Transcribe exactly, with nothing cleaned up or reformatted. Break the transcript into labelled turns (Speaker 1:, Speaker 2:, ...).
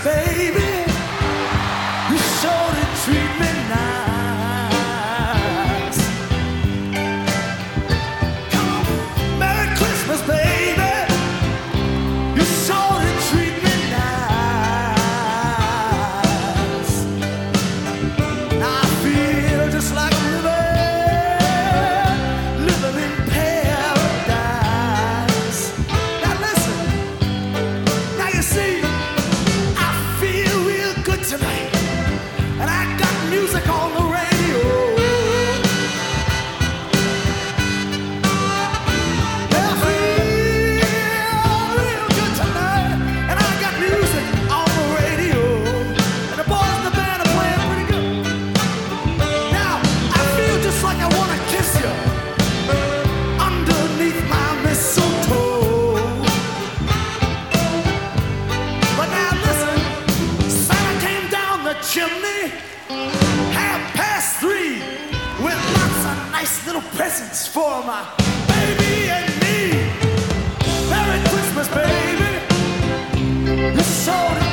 Speaker 1: baby. You sure did treat me nice. Come on, Merry Christmas, baby. You sure did treat me nice. Now I feel just like I'm living, living in paradise. Now listen, now you see, I feel real good tonight, and I got music on the radio. Yeah, I feel real good tonight, and I got music on the radio, and the boys in the band are playing pretty good. Now I feel just like I wanna kiss you underneath my mistletoe. But now listen, Santa came down the chimney, half past three, with lots of nice little presents for my baby and me. Merry Christmas, baby. You sure